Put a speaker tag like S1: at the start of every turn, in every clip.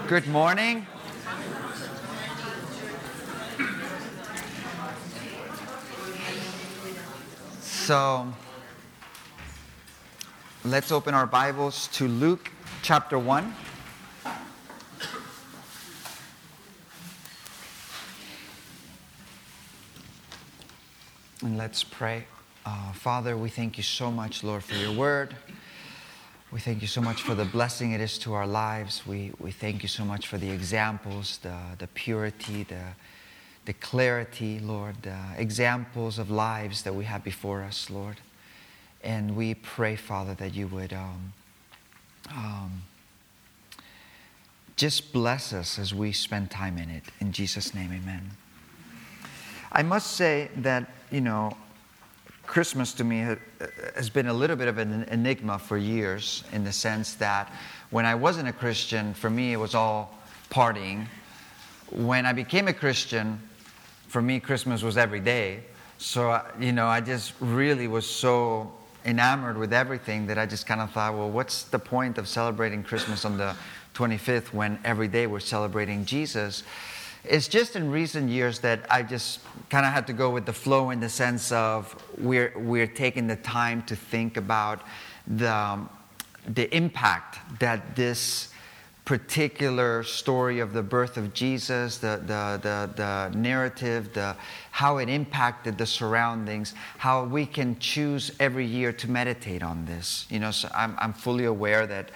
S1: Good morning. So, let's open our Bibles to Luke chapter 1. And let's pray. Father, we thank you so much, Lord, for your word. We thank you so much for the blessing it is to our lives. We thank you so much for the examples, the purity, the clarity, Lord, the examples of lives that we have before us, Lord. And we pray, Father, that you would just bless us as we spend time in it. In Jesus' name, amen. I must say that, Christmas to me has been a little bit of an enigma for years, in the sense that when I wasn't a Christian, for me it was all partying. When I became a Christian, for me Christmas was every day. So, I just really was so enamored with everything that I just kind of thought, well, what's the point of celebrating Christmas on the 25th when every day we're celebrating Jesus? It's just in recent years that I just kind of had to go with the flow, in the sense of we're taking the time to think about the impact that this particular story of the birth of Jesus, the narrative, how it impacted the surroundings, how we can choose every year to meditate on this. So I'm fully aware that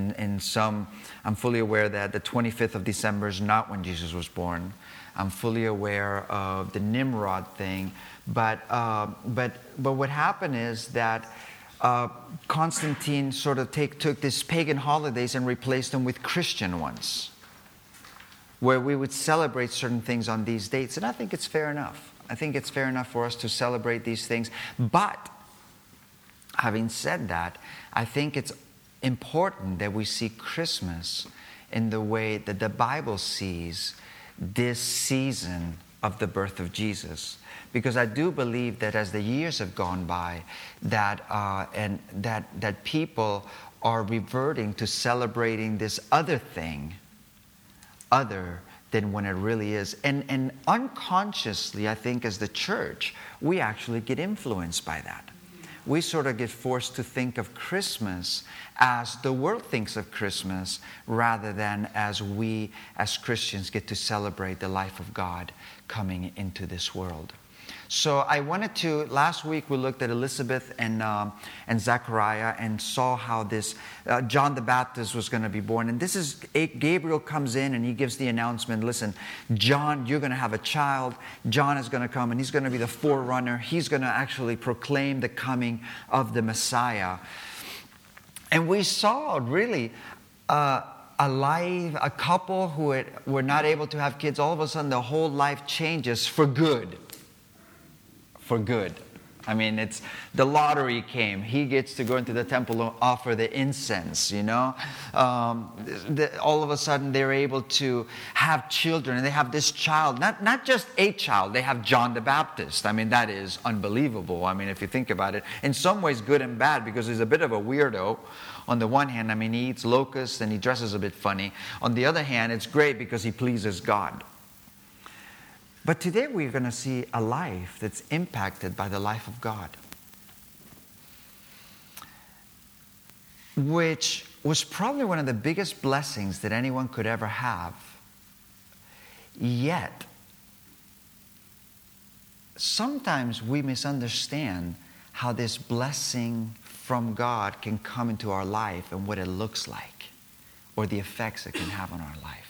S1: I'm fully aware that the 25th of December is not when Jesus was born. I'm fully aware of the Nimrod thing, but what happened is that Constantine sort of took these pagan holidays and replaced them with Christian ones, where we would celebrate certain things on these dates. And I think it's fair enough. I think it's fair enough for us to celebrate these things. But having said that, I think it's important that we see Christmas in the way that the Bible sees this season of the birth of Jesus. Because I do believe that as the years have gone by, that people are reverting to celebrating this other thing, other than when it really is. And unconsciously, I think as the church, we actually get influenced by that. We sort of get forced to think of Christmas as the world thinks of Christmas, rather than as we as Christians get to celebrate the life of God coming into this world. So I wanted to, last week we looked at Elizabeth and Zechariah and saw how this John the Baptist was going to be born. And this is, Gabriel comes in and he gives the announcement, listen, John, you're going to have a child. John is going to come and he's going to be the forerunner. He's going to actually proclaim the coming of the Messiah. And we saw really a couple who were not able to have kids. All of a sudden the whole life changes for good. For good. I mean, it's the lottery came. He gets to go into the temple and offer the incense, all of a sudden they're able to have children, and they have this child, not just a child, they have John the Baptist. I mean, that is unbelievable. I mean, if you think about it, in some ways good and bad, because he's a bit of a weirdo. On the one hand, I mean, he eats locusts and he dresses a bit funny. On the other hand, it's great because he pleases God. But today we're going to see a life that's impacted by the life of God, which was probably one of the biggest blessings that anyone could ever have. Yet, sometimes we misunderstand how this blessing from God can come into our life and what it looks like, or the effects it can have on our life.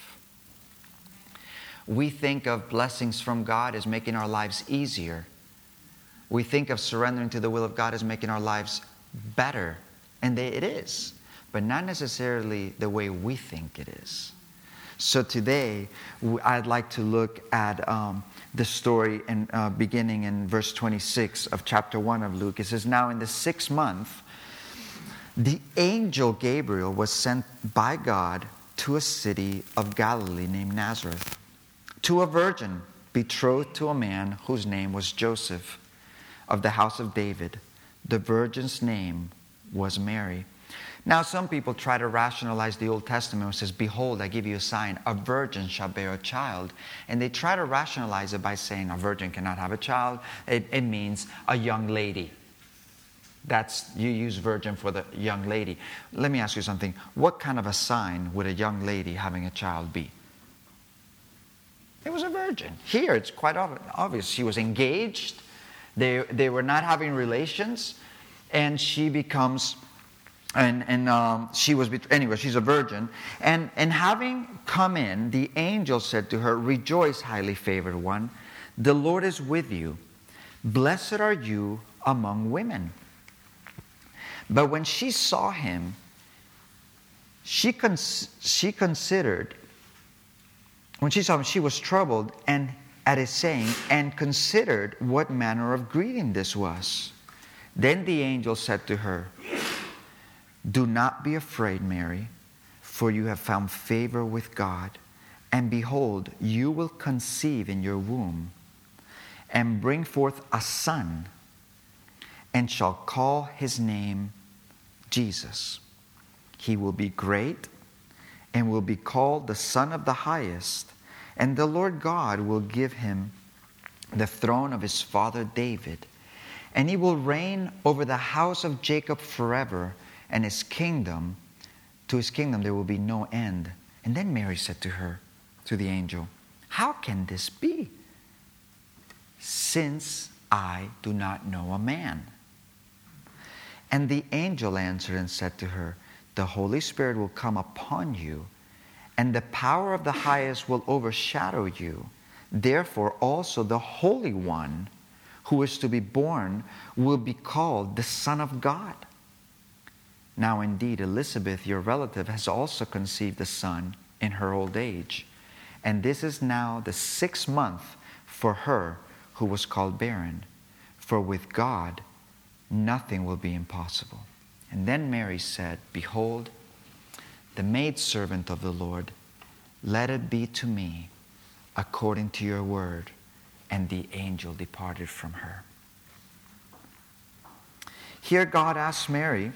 S1: We think of blessings from God as making our lives easier. We think of surrendering to the will of God as making our lives better. And it is, but not necessarily the way we think it is. So today, I'd like to look at the story beginning in verse 26 of chapter 1 of Luke. It says, now in the 6th month, the angel Gabriel was sent by God to a city of Galilee named Nazareth, to a virgin betrothed to a man whose name was Joseph, of the house of David. The virgin's name was Mary. Now, some people try to rationalize the Old Testament, which says, behold, I give you a sign, a virgin shall bear a child. And they try to rationalize it by saying a virgin cannot have a child. It means a young lady. You use virgin for the young lady. Let me ask you something. What kind of a sign would a young lady having a child be? It was a virgin. Here, it's quite obvious. She was engaged. They were not having relations. And she becomes... she was, anyway, she's a virgin. And having come in, the angel said to her, rejoice, highly favored one. The Lord is with you. Blessed are you among women. But when she saw him, she considered, when she saw him, she was troubled and at his saying, and considered what manner of greeting this was. Then the angel said to her, do not be afraid, Mary, for you have found favor with God. And behold, you will conceive in your womb and bring forth a son, and shall call his name Jesus. He will be great and will be called the Son of the Highest. And the Lord God will give him the throne of his father David. And he will reign over the house of Jacob forever. And to his kingdom there will be no end. And then Mary said to the angel, how can this be, since I do not know a man? And the angel answered and said to her, the Holy Spirit will come upon you, and the power of the highest will overshadow you. Therefore also the Holy One who is to be born will be called the Son of God. Now indeed, Elizabeth, your relative, has also conceived a son in her old age. And this is now the 6th month for her who was called barren. For with God, nothing will be impossible. And then Mary said, behold, the maidservant of the Lord, let it be to me according to your word. And the angel departed from her. Here God asks Mary,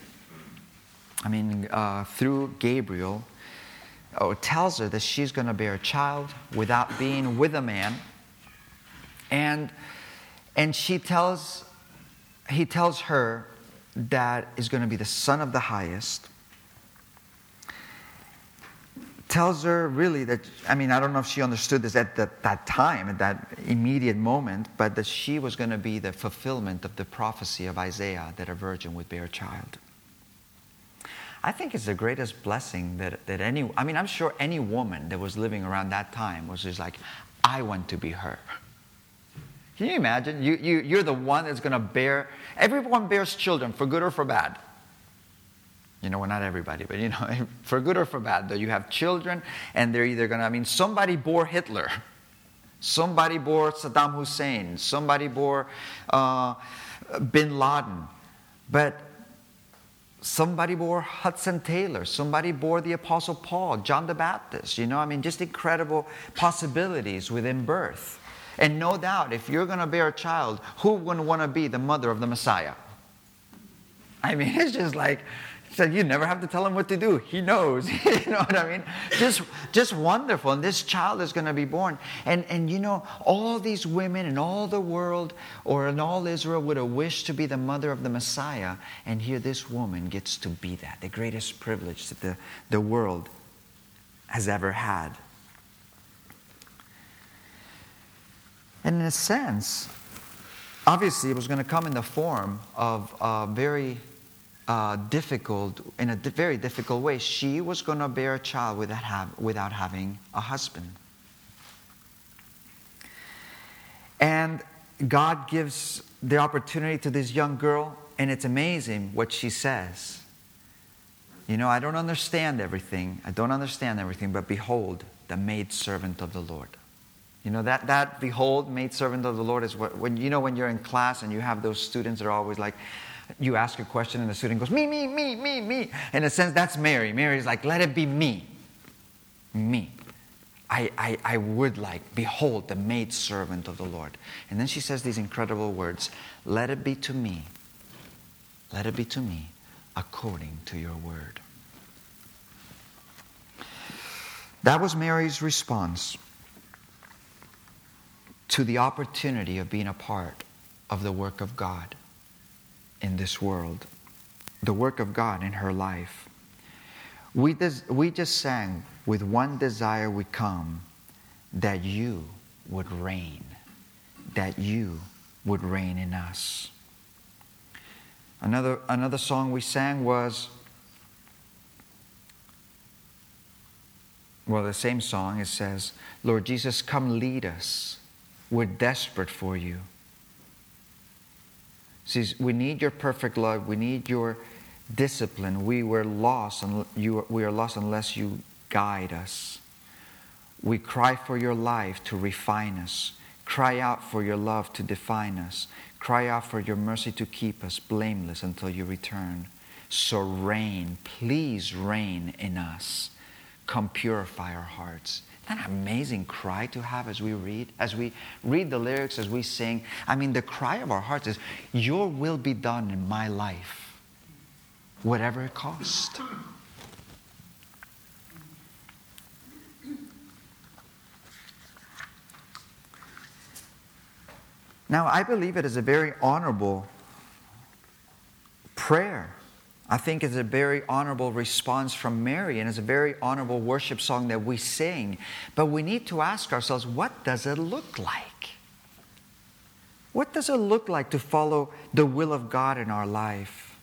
S1: through Gabriel, tells her that she's going to bear a child without being with a man. And he tells her that is going to be the Son of the Highest. Tells her really that, I don't know if she understood this at that time, at that immediate moment, but that she was going to be the fulfillment of the prophecy of Isaiah that a virgin would bear a child. I think it's the greatest blessing that I'm sure any woman that was living around that time was just like, I want to be her. Can you imagine? You're the one that's going to bear, everyone bears children for good or for bad. Well, not everybody, but for good or for bad, though you have children and they're either going to, somebody bore Hitler. Somebody bore Saddam Hussein. Somebody bore Bin Laden. But somebody bore Hudson Taylor. Somebody bore the Apostle Paul, John the Baptist. Just incredible possibilities within birth. And no doubt, if you're going to bear a child, who wouldn't want to be the mother of the Messiah? It's just like, so you never have to tell him what to do. He knows. You know what I mean? Just wonderful. And this child is going to be born. And all these women in all the world or in all Israel would have wished to be the mother of the Messiah. And here this woman gets to be that. The greatest privilege that the world has ever had. And in a sense, obviously it was going to come in the form of a very difficult way. She was going to bear a child without having a husband. And God gives the opportunity to this young girl, and it's amazing what she says. I don't understand everything, but behold, the maidservant of the Lord. That behold, maidservant of the Lord is when you're in class and you have those students that are always like, you ask a question and the student goes, me. In a sense, that's Mary. Mary's like, let it be me. Me. I would like, behold, the maidservant of the Lord. And then she says these incredible words, let it be to me. Let it be to me according to your word. That was Mary's response to the opportunity of being a part of the work of God in this world, the work of God in her life. We just sang, with one desire we come, that you would reign, that you would reign in us. Another song we sang was, well, the same song. It says, Lord Jesus, come lead us. We're desperate for you. See, we need your perfect love. We need your discipline. We are lost unless you guide us. We cry for your life to refine us. Cry out for your love to define us. Cry out for your mercy to keep us blameless until you return. So reign, please reign in us. Come purify our hearts. Isn't that an amazing cry to have as we read the lyrics, as we sing? I mean, the cry of our hearts is, your will be done in my life, whatever it costs. Now, I believe it is a very honorable prayer. I think it's a very honorable response from Mary, and it's a very honorable worship song that we sing. But we need to ask ourselves, what does it look like? What does it look like to follow the will of God in our life?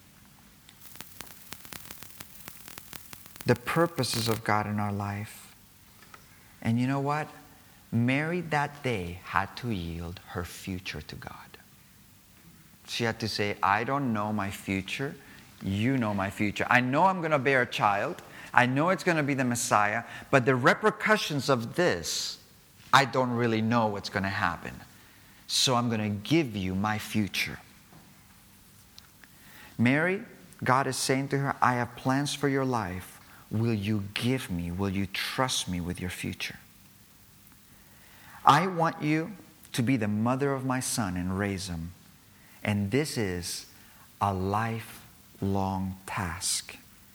S1: The purposes of God in our life. And you know what? Mary that day had to yield her future to God. She had to say, I don't know my future. You know my future. I know I'm going to bear a child. I know it's going to be the Messiah. But the repercussions of this, I don't really know what's going to happen. So I'm going to give you my future. Mary, God is saying to her, I have plans for your life. Will you give me? Will you trust me with your future? I want you to be the mother of my son and raise him. And this is a lifelong task.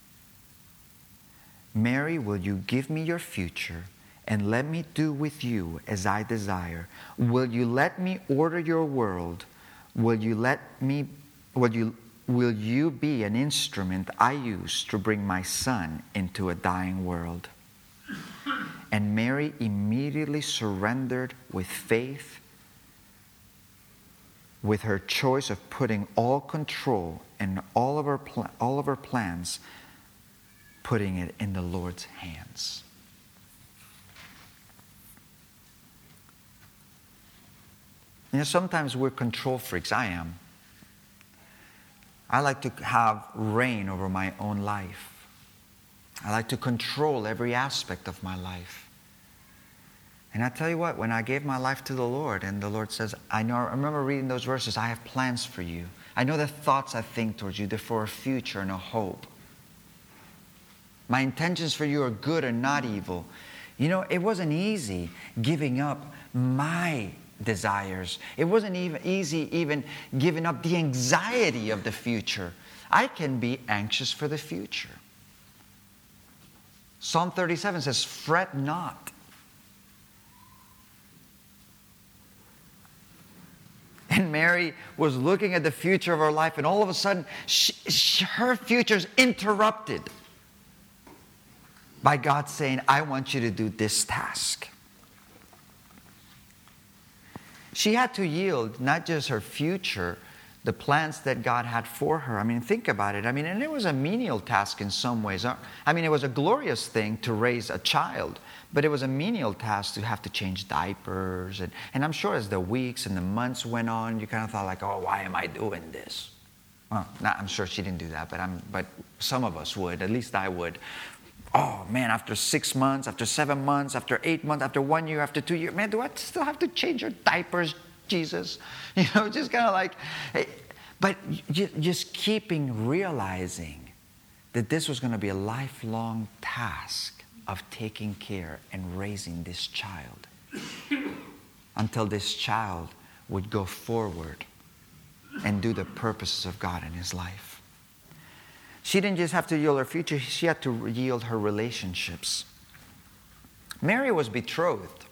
S1: Mary, will you give me your future and let me do with you as I desire? Will you let me order your world? Will you be an instrument I use to bring my son into a dying world? And Mary immediately surrendered with faith, with her choice of putting all control and all of her plans, putting it in the Lord's hands. You know, sometimes we're control freaks. I am. I like to have reign over my own life. I like to control every aspect of my life. And I tell you what, when I gave my life to the Lord, and the Lord says, I remember reading those verses, I have plans for you. I know the thoughts I think towards you, they're for a future and a hope. My intentions for you are good and not evil. You know, it wasn't easy giving up my desires. It wasn't even easy giving up the anxiety of the future. I can be anxious for the future. Psalm 37 says, fret not. And Mary was looking at the future of her life, and all of a sudden, her future is interrupted by God saying, I want you to do this task. She had to yield not just her future, the plans that God had for her. I mean, think about it. I mean, and it was a menial task in some ways. I mean, it was a glorious thing to raise a child, but it was a menial task to have to change diapers. And I'm sure as the weeks and the months went on, you kind of thought like, oh, why am I doing this? Well, I'm sure she didn't do that, but some of us would. At least I would. Oh, man, after 6 months, after 7 months, after 8 months, after 1 year, after 2 years, man, do I still have to change your diapers, Jesus? You know, just kind of like, but just realizing that this was going to be a lifelong task of taking care and raising this child until this child would go forward and do the purposes of God in his life. She didn't just have to yield her future, she had to yield her relationships. Mary was betrothed.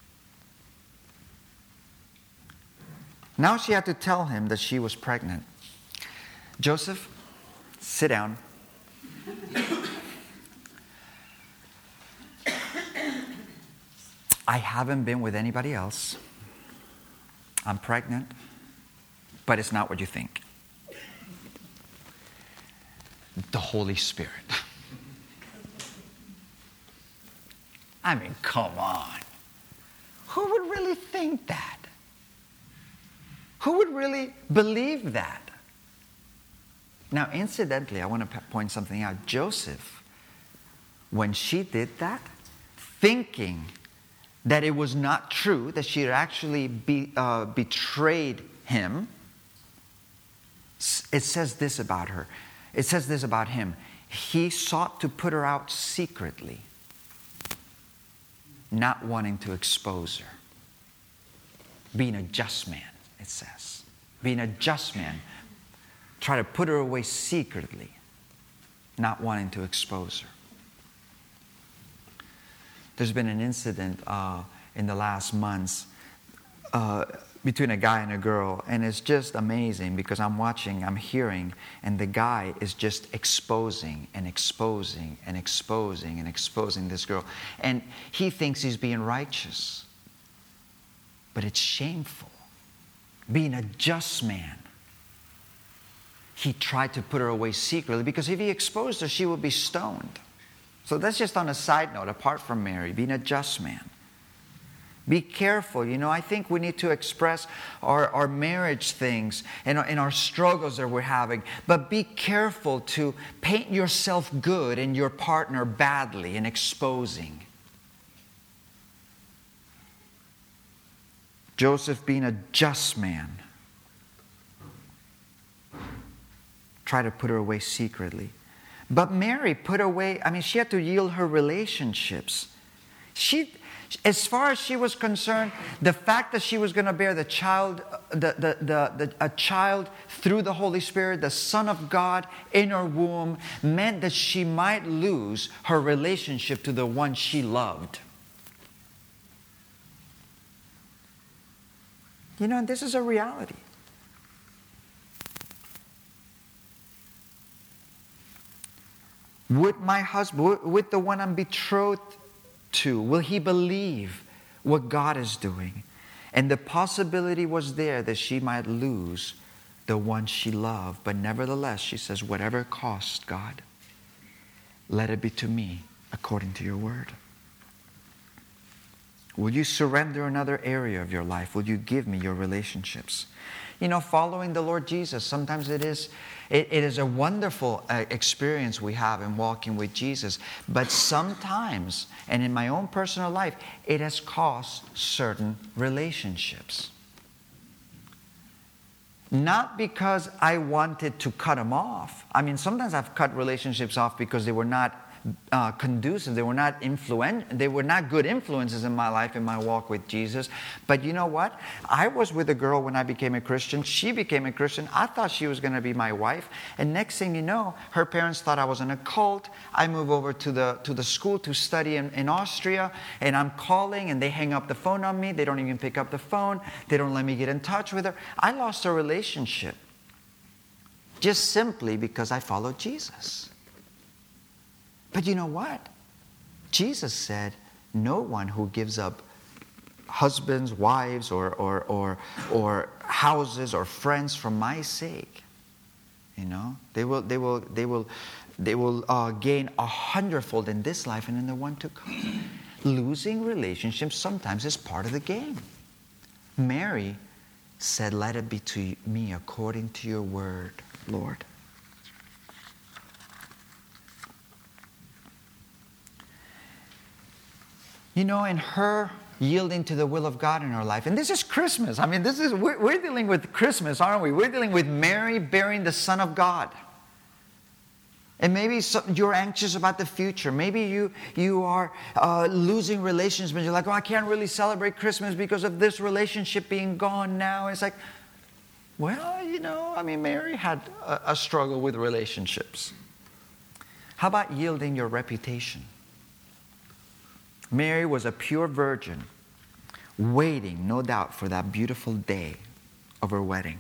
S1: Now she had to tell him that she was pregnant. Joseph, sit down. I haven't been with anybody else. I'm pregnant, but it's not what you think. The Holy Spirit. I mean, come on. Who would really think that? Who would really believe that? Now, incidentally, I want to point something out. Joseph, when she did that, thinking that it was not true, that she had actually betrayed him, it says this about her. It says this about him. He sought to put her out secretly, not wanting to expose her. Being a just man, it says. Being a just man. Try to put her away secretly, not wanting to expose her. There's been an incident in the last months between a guy and a girl, and it's just amazing because I'm watching, I'm hearing, and the guy is just exposing and exposing and exposing and exposing this girl. And he thinks he's being righteous, but it's shameful. Being a just man, he tried to put her away secretly because if he exposed her, she would be stoned. So that's just on a side note, apart from Mary, being a just man. Be careful. You know, I think we need to express our marriage things and our struggles that we're having. But be careful to paint yourself good and your partner badly in exposing. Joseph, being a just man, tried to put her away secretly. But Mary put away, she had to yield her relationships. As far as she was concerned, the fact that she was going to bear the child, a child through the Holy Spirit, the Son of God in her womb, meant that she might lose her relationship to the one she loved. You know, this is a reality. Would my husband, would the one I'm betrothed to, will he believe what God is doing? And the possibility was there that she might lose the one she loved. But nevertheless, she says, whatever it costs, God, let it be to me according to your word. Will you surrender another area of your life? Will you give me your relationships? You know, following the Lord Jesus, sometimes it is a wonderful experience we have in walking with Jesus. But sometimes, and in my own personal life, it has cost certain relationships. Not because I wanted to cut them off. Sometimes I've cut relationships off because they were not conducive. They were not good influences in my life, in my walk with Jesus. But you know what? I was with a girl when I became a Christian. She became a Christian. I thought she was going to be my wife. And next thing you know, her parents thought I was in a cult. I move over to the school to study in Austria. And I'm calling and they hang up the phone on me. They don't even pick up the phone. They don't let me get in touch with her. I lost a relationship just simply because I followed Jesus. But you know what? Jesus said, no one who gives up husbands, wives, or houses or friends for my sake, you know, they will gain 100-fold in this life and in the one to come. Losing relationships sometimes is part of the game. Mary said, let it be to me according to your word, Lord. You know, in her yielding to the will of God in her life, and this is Christmas. We're dealing with Christmas, aren't we? We're dealing with Mary bearing the Son of God. And maybe you're anxious about the future. Maybe you are losing relationships. You're like, I can't really celebrate Christmas because of this relationship being gone now. It's like, well, Mary had a struggle with relationships. How about yielding your reputation? Mary was a pure virgin, waiting, no doubt, for that beautiful day of her wedding.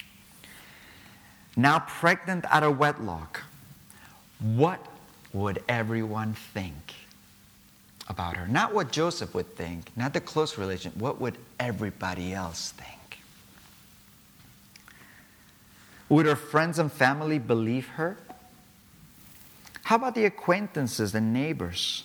S1: Now pregnant out of wedlock, what would everyone think about her? Not what Joseph would think, not the close relation. What would everybody else think? Would her friends and family believe her? How about the acquaintances and neighbors?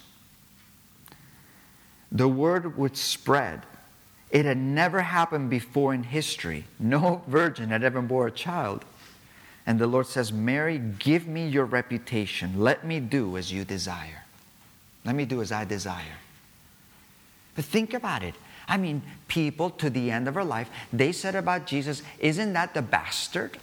S1: The word would spread. It had never happened before in history. No virgin had ever borne a child. And the Lord says, Mary, give me your reputation. Let me do as you desire. Let me do as I desire. But think about it. I mean, people to the end of her life, they said about Jesus, isn't that the bastard?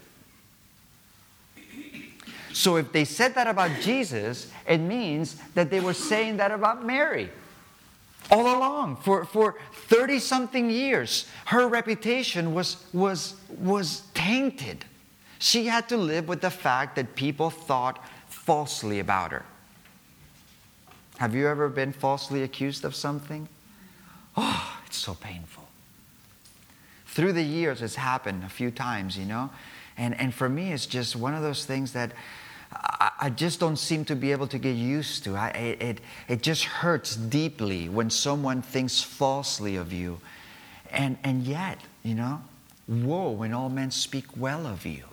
S1: So if they said that about Jesus, it means that they were saying that about Mary. All along, for 30-something years, her reputation was tainted. She had to live with the fact that people thought falsely about her. Have you ever been falsely accused of something? Oh, it's so painful. Through the years, it's happened a few times, you know. And for me, it's just one of those things that I just don't seem to be able to get used to. It just hurts deeply when someone thinks falsely of you. And yet, you know, woe when all men speak well of you.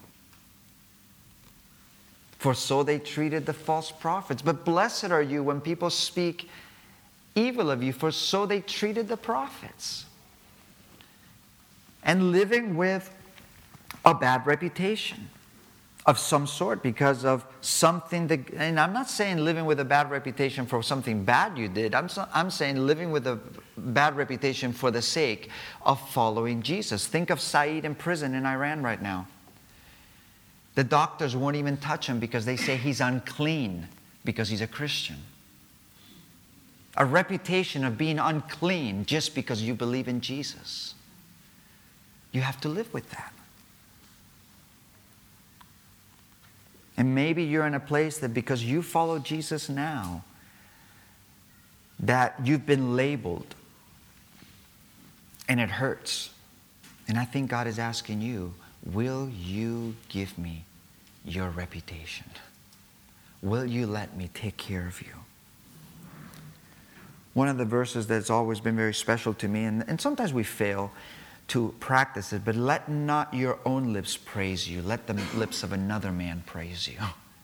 S1: For so they treated the false prophets. But blessed are you when people speak evil of you, for so they treated the prophets. And living with a bad reputation of some sort because of something that, and I'm not saying living with a bad reputation for something bad you did. I'm saying living with a bad reputation for the sake of following Jesus. Think of Saeed in prison in Iran right now. The doctors won't even touch him because they say he's unclean because he's a Christian. A reputation of being unclean just because you believe in Jesus. You have to live with that. And maybe you're in a place that because you follow Jesus now, that you've been labeled. And it hurts. And I think God is asking you, will you give me your reputation? Will you let me take care of you? One of the verses that's always been very special to me, and sometimes we fail to practice it, but let not your own lips praise you. Let the lips of another man praise you.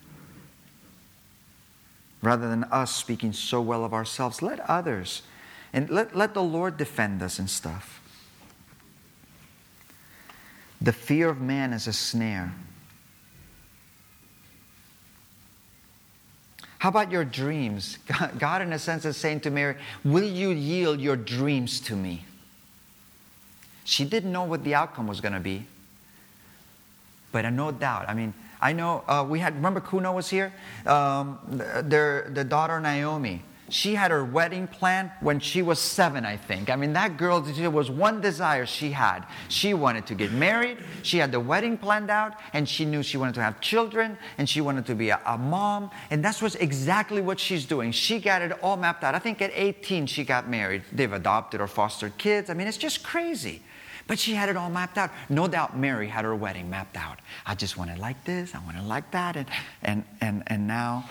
S1: Rather than us speaking so well of ourselves, let others, and let the Lord defend us and stuff. The fear of man is a snare. How about your dreams? God, in a sense, is saying to Mary, will you yield your dreams to me? She didn't know what the outcome was going to be. But no doubt. I mean, I know remember Kuno was here? The daughter Naomi. She had her wedding plan when she was 7, I think. I mean, that girl, there was one desire she had. She wanted to get married. She had the wedding planned out. And she knew she wanted to have children. And she wanted to be a mom. And that's exactly what she's doing. She got it all mapped out. I think at 18 she got married. They've adopted or fostered kids. I mean, it's just crazy. But she had it all mapped out. No doubt Mary had her wedding mapped out. I just want it like this. I want it like that. And now,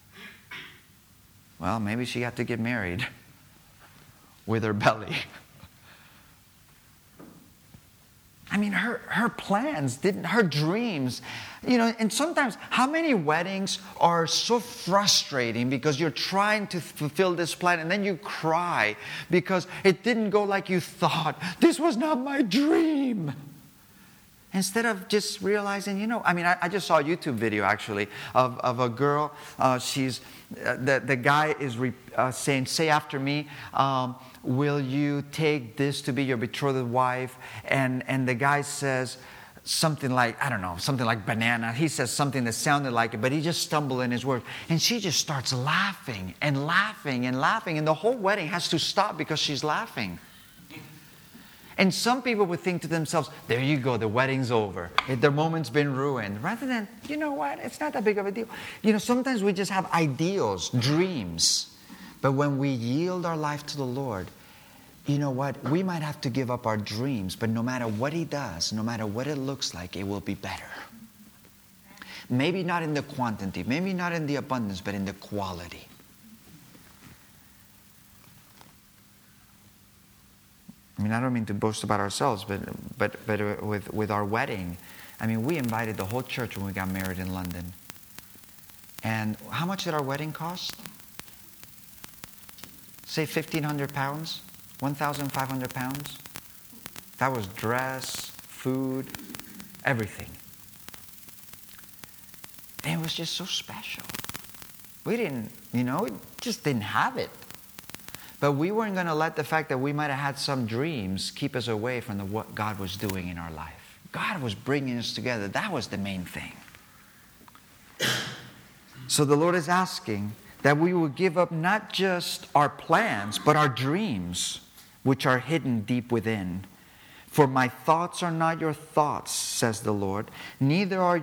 S1: well, maybe she got to get married with her belly. I mean, her plans her dreams, you know, and sometimes how many weddings are so frustrating because you're trying to fulfill this plan and then you cry because it didn't go like you thought. This was not my dream. Instead of just realizing, you know, I mean, I just saw a YouTube video actually of a girl. The guy is saying, say after me, will you take this to be your betrothed wife? And the guy says something like, I don't know, something like banana. He says something that sounded like it, but he just stumbled in his words. And she just starts laughing and laughing and laughing. And the whole wedding has to stop because she's laughing. And some people would think to themselves, there you go, the wedding's over. Their moment's been ruined. Rather than, you know what, it's not that big of a deal. Sometimes we just have ideals, dreams. But when we yield our life to the Lord, you know what, we might have to give up our dreams, but no matter what He does, no matter what it looks like, it will be better. Maybe not in the quantity, maybe not in the abundance, but in the quality. I mean, I don't mean to boast about ourselves, but with our wedding, I mean, we invited the whole church when we got married in London. And how much did our wedding cost? Say 1,500 pounds, 1,500 pounds. That was dress, food, everything. And it was just so special. We didn't, we just didn't have it. But we weren't going to let the fact that we might have had some dreams keep us away from what God was doing in our life. God was bringing us together. That was the main thing. So the Lord is asking that we will give up not just our plans, but our dreams, which are hidden deep within. For my thoughts are not your thoughts, says the Lord. Neither are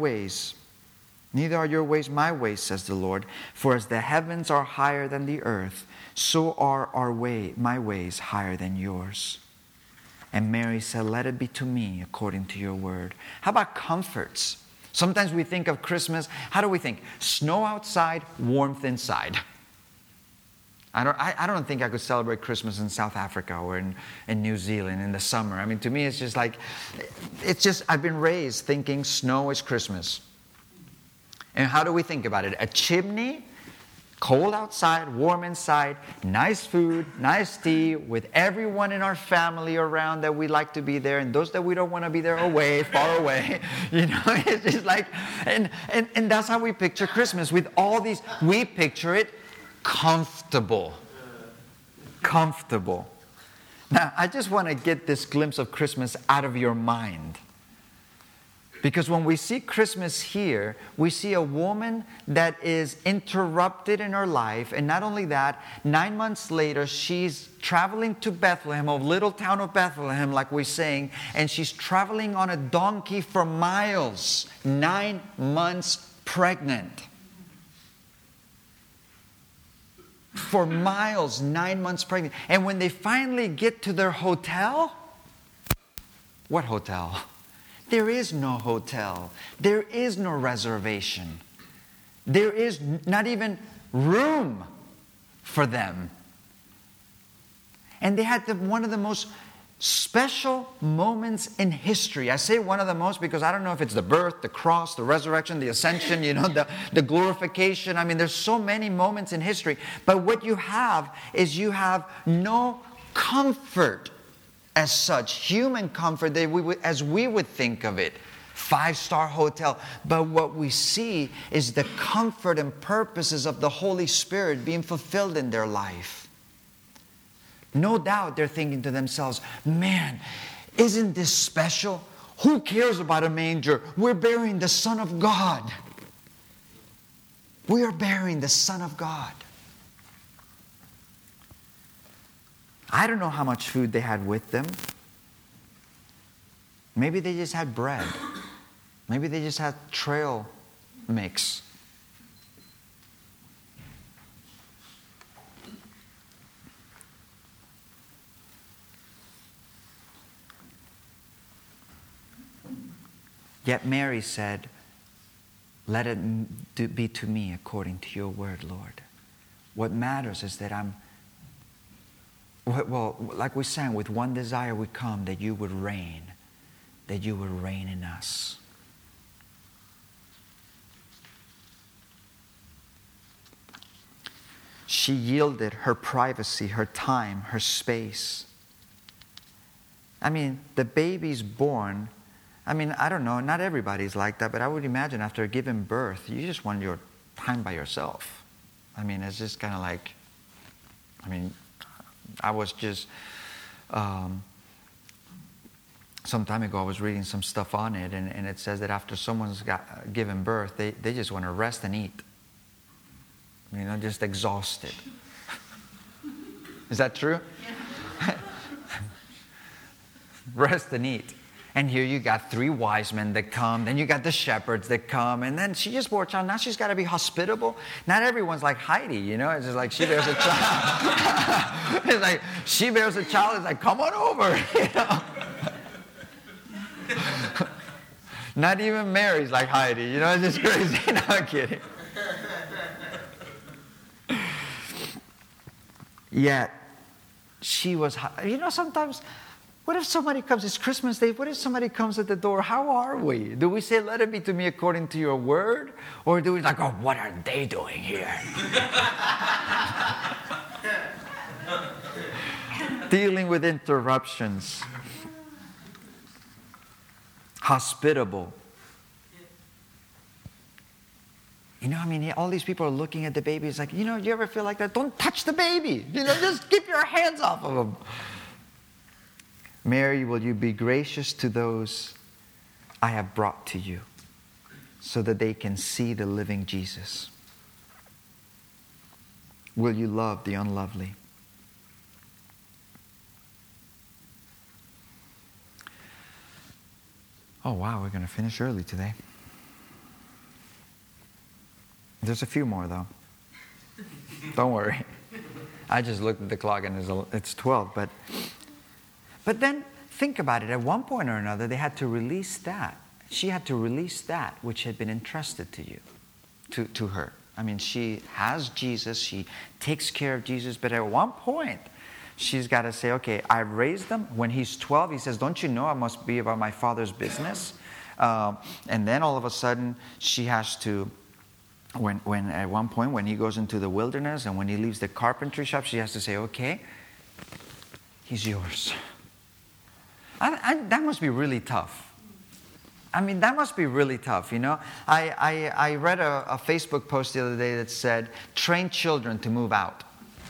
S1: your ways my ways, says the Lord. For as the heavens are higher than the earth, so are my ways higher than yours. And Mary said, let it be to me according to your word. How about comforts? Sometimes we think of Christmas, how do we think? Snow outside, warmth inside. I don't think I could celebrate Christmas in South Africa or in New Zealand in the summer. I mean, to me, it's just I've been raised thinking snow is Christmas. And how do we think about it? A chimney, cold outside, warm inside, nice food, nice tea, with everyone in our family around that we like to be there, and those that we don't want to be there, far away. It's just like, and that's how we picture Christmas. With all these, we picture it comfortable. Comfortable. Now, I just want to get this glimpse of Christmas out of your mind. Because when we see Christmas here, we see a woman that is interrupted in her life. And not only that, 9 months later, she's traveling to Bethlehem, a little town of Bethlehem, like we're saying. And she's traveling on a donkey for miles, 9 months pregnant. For miles, 9 months pregnant. And when they finally get to their hotel, what hotel? There is no hotel. There is no reservation. There is not even room for them. And they had one of the most special moments in history. I say one of the most because I don't know if it's the birth, the cross, the resurrection, the ascension, the glorification. I mean, there's so many moments in history. But what you have is you have no comfort as such, human comfort as we would think of it, 5-star hotel. But what we see is the comfort and purposes of the Holy Spirit being fulfilled in their life. No doubt they're thinking to themselves, man, isn't this special? Who cares about a manger? We're bearing the Son of God. We are bearing the Son of God. I don't know how much food they had with them. Maybe they just had bread. Maybe they just had trail mix. Yet Mary said, let it be to me according to your word, Lord. What matters is that like we sang, with one desire we come, that you would reign in us. She yielded her privacy, her time, her space. I mean, the baby's born. I mean, I don't know, not everybody's like that, but I would imagine after giving birth, you just want your time by yourself. I mean, it's just kind of like, I was just, some time ago I was reading some stuff on it, and it says that after someone's given birth, they just want to rest and eat. Just exhausted. Is that true? Yeah. Rest and eat. And here you got 3 wise men that come. Then you got the shepherds that come. And then she just bore a child. Now she's got to be hospitable. Not everyone's like Heidi, you know. It's just like she bears a child. It's like she bears a child. It's like, come on over, you know. Not even Mary's like Heidi, you know. It's just crazy. No, I'm kidding. Yet, she was, you know, sometimes, what if somebody comes, it's Christmas Day, what if somebody comes at the door, how are we? Do we say, let it be to me according to your word? Or do we like, oh, what are they doing here? Dealing with interruptions. Hospitable. You know, I mean, all these people are looking at the baby. It's like, you know, you ever feel like that? Don't touch the baby. You know, just keep your hands off of him. Mary, will you be gracious to those I have brought to you so that they can see the living Jesus? Will you love the unlovely? Oh, wow, we're going to finish early today. There's a few more, though. Don't worry. I just looked at the clock and it's 12. But then think about it. At one point or another, they had to release that. She had to release that which had been entrusted to you, to her. I mean, she has Jesus. She takes care of Jesus. But at one point, she's got to say, okay, I've raised him. When he's 12, he says, don't you know I must be about my Father's business? And then all of a sudden, she has to... When at one point, when he goes into the wilderness and when he leaves the carpentry shop, she has to say, okay, he's yours. That must be really tough. I mean, that must be really tough, you know. I read a Facebook post the other day that said, train children to move out.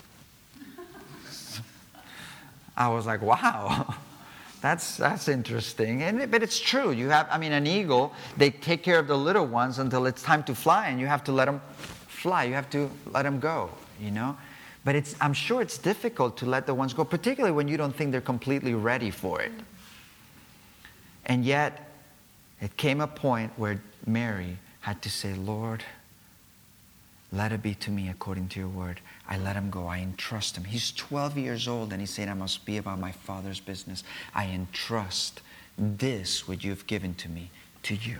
S1: I was like, wow. That's interesting. But it's true. You have, I mean, an eagle, they take care of the little ones until it's time to fly, and you have to let them fly. You have to let them go, you know. But I'm sure it's difficult to let the ones go, particularly when you don't think they're completely ready for it. And yet, it came a point where Mary had to say, Lord, let it be to me according to your word. I let him go. I entrust him. He's 12 years old and he's saying, I must be about my Father's business. I entrust this which you've given to me to you.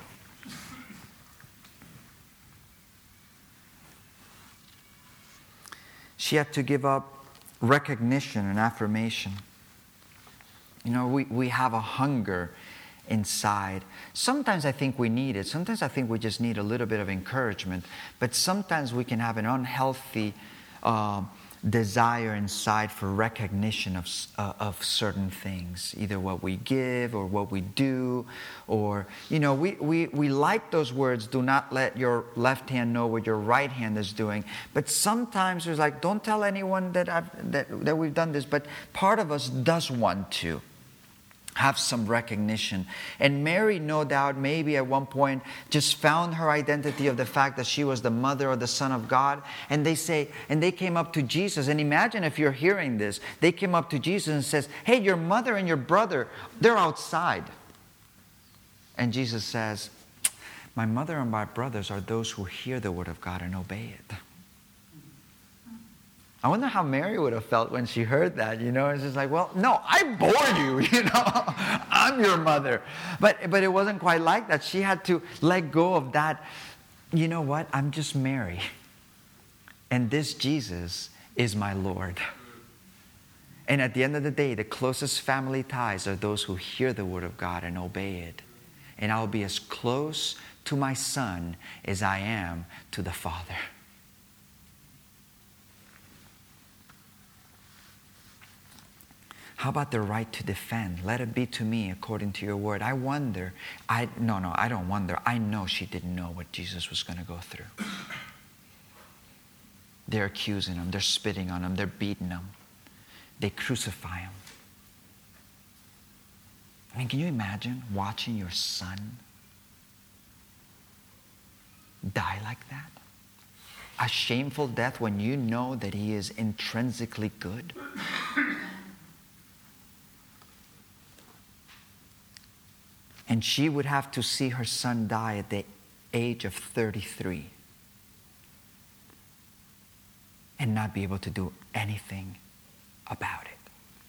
S1: She had to give up recognition and affirmation. You know, we have a hunger inside. Sometimes I think we need it. Sometimes I think we just need a little bit of encouragement. But sometimes we can have an unhealthy desire inside for recognition of certain things, either what we give or what we do, or, you know, we like those words, do not let your left hand know what your right hand is doing. But sometimes there's like, don't tell anyone that we've done this, but part of us does want to have some recognition. And Mary, no doubt, maybe at one point just found her identity of the fact that she was the mother of the Son of God. And they came up to Jesus. And imagine if you're hearing this. They came up to Jesus and says, hey, your mother and your brother, they're outside. And Jesus says, my mother and my brothers are those who hear the word of God and obey it. I wonder how Mary would have felt when she heard that, you know. It's just like, well, no, I bore you, you know. I'm your mother. But it wasn't quite like that. She had to let go of that. You know what? I'm just Mary. And this Jesus is my Lord. And at the end of the day, the closest family ties are those who hear the word of God and obey it. And I'll be as close to my son as I am to the Father. How about the right to defend? Let it be to me according to your word. I wonder. I don't wonder. I know she didn't know what Jesus was going to go through. They're accusing him. They're spitting on him. They're beating him. They crucify him. I mean, can you imagine watching your son die like that? A shameful death when you know that he is intrinsically good. And she would have to see her son die at the age of 33 and not be able to do anything about it.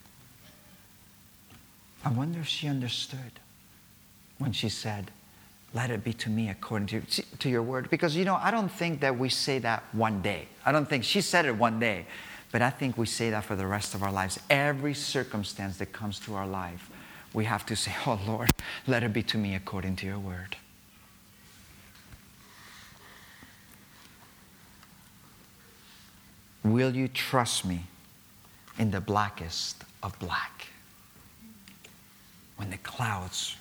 S1: I wonder if she understood when she said, let it be to me according to your word. Because, I don't think that we say that one day. I don't think she said it one day. But I think we say that for the rest of our lives. Every circumstance that comes to our life, we have to say, oh Lord, let it be to me according to your word. Will you trust me in the blackest of black? When the clouds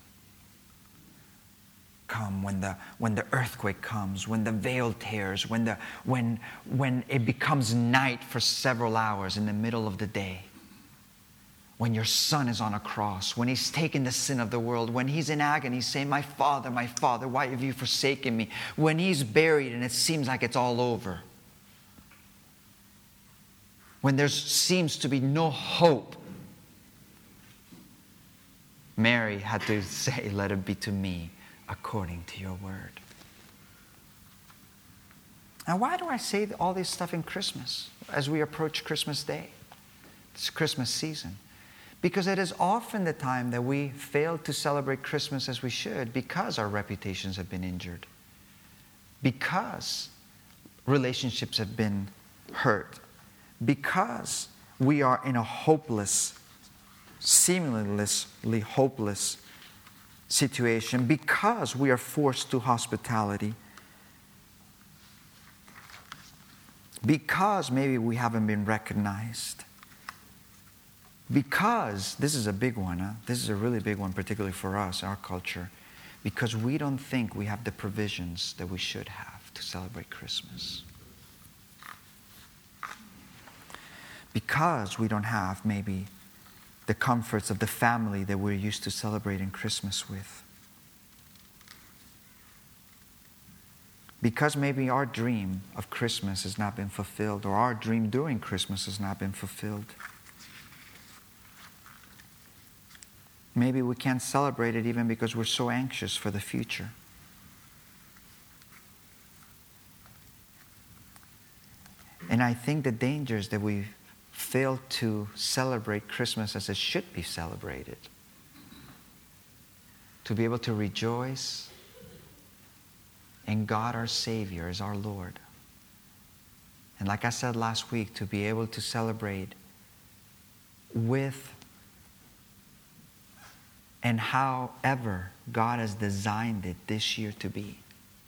S1: come, when the earthquake comes, when the veil tears, when it becomes night for several hours in the middle of the day, when your son is on a cross, when he's taken the sin of the world, when he's in agony saying, my Father, why have you forsaken me? When he's buried and it seems like it's all over. When there seems to be no hope. Mary had to say, let it be to me according to your word. Now, why do I say all this stuff in Christmas as we approach Christmas Day? It's Christmas season. Because it is often the time that we fail to celebrate Christmas as we should because our reputations have been injured. Because relationships have been hurt. Because we are in a hopeless, seemingly hopeless situation. Because we are forced to hospitality. Because maybe we haven't been recognized. Because, this is a big one, this is a really big one, particularly for us, our culture, because we don't think we have the provisions that we should have to celebrate Christmas. Because we don't have maybe the comforts of the family that we're used to celebrating Christmas with. Because maybe our dream of Christmas has not been fulfilled, or our dream during Christmas has not been fulfilled. Maybe we can't celebrate it even because we're so anxious for the future. And I think the danger is that we fail to celebrate Christmas as it should be celebrated. To be able to rejoice in God our Savior as our Lord. And like I said last week, to be able to celebrate with and however God has designed it this year to be.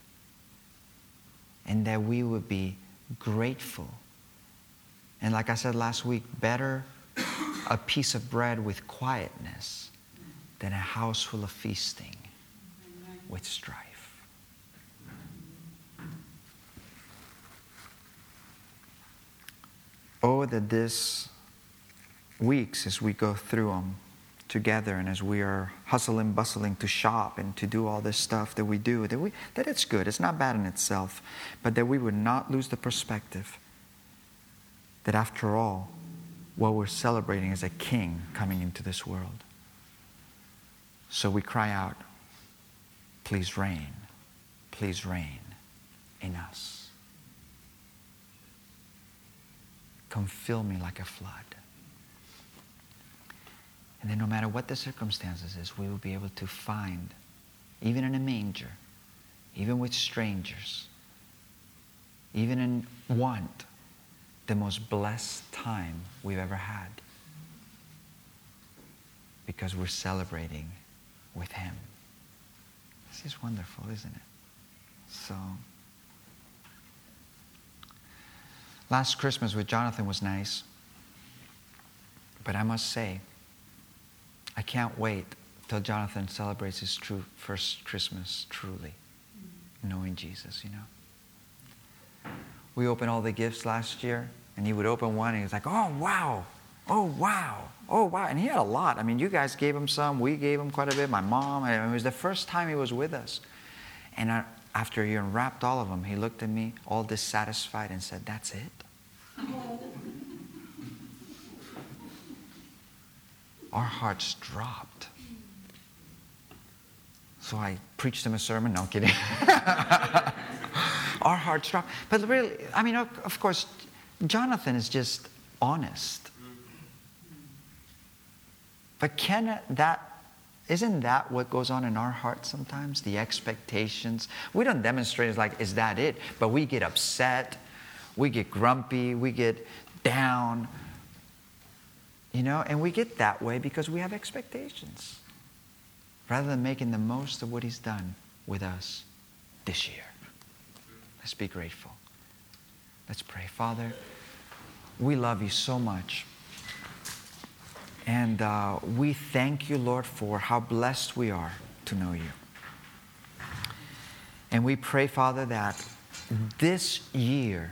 S1: And that we would be grateful. And like I said last week, better a piece of bread with quietness than a house full of feasting with strife. Oh, that this weeks as we go through them together and as we are hustling, bustling to shop and to do all this stuff that we do, that it's good, it's not bad in itself, but that we would not lose the perspective that after all, what we're celebrating is a king coming into this world. So we cry out, please reign in us. Come fill me like a flood. And then no matter what the circumstances is, we will be able to find, even in a manger, even with strangers, even in want, the most blessed time we've ever had. Because we're celebrating with Him. This is wonderful, isn't it? So, last Christmas with Jonathan was nice. But I must say, I can't wait till Jonathan celebrates his first Christmas truly, knowing Jesus, We opened all the gifts last year, and he would open one, and he was like, oh, wow, oh, wow, oh, wow. And he had a lot. I mean, you guys gave him some. We gave him quite a bit. My mom. It was the first time he was with us. And after he unwrapped all of them, he looked at me all dissatisfied and said, that's it? Our hearts dropped. So I preached him a sermon. No, kidding. Our hearts drop. But really, I mean, of course, Jonathan is just honest. But isn't that what goes on in our hearts sometimes? The expectations. We don't demonstrate as like, is that it? But we get upset. We get grumpy. We get down. And we get that way because we have expectations. Rather than making the most of what he's done with us this year. Let's be grateful. Let's pray. Father, we love you so much. And we thank you, Lord, for how blessed we are to know you. And we pray, Father, that this year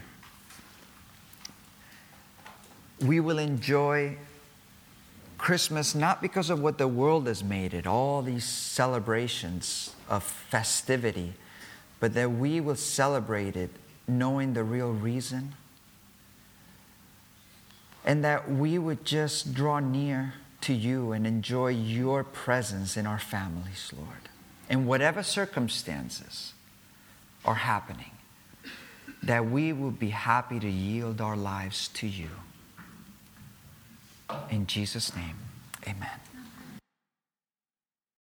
S1: we will enjoy Christmas not because of what the world has made it, all these celebrations of festivity, but that we will celebrate it knowing the real reason. And that we would just draw near to you and enjoy your presence in our families, Lord. In whatever circumstances are happening, that we will be happy to yield our lives to you. In Jesus' name, amen.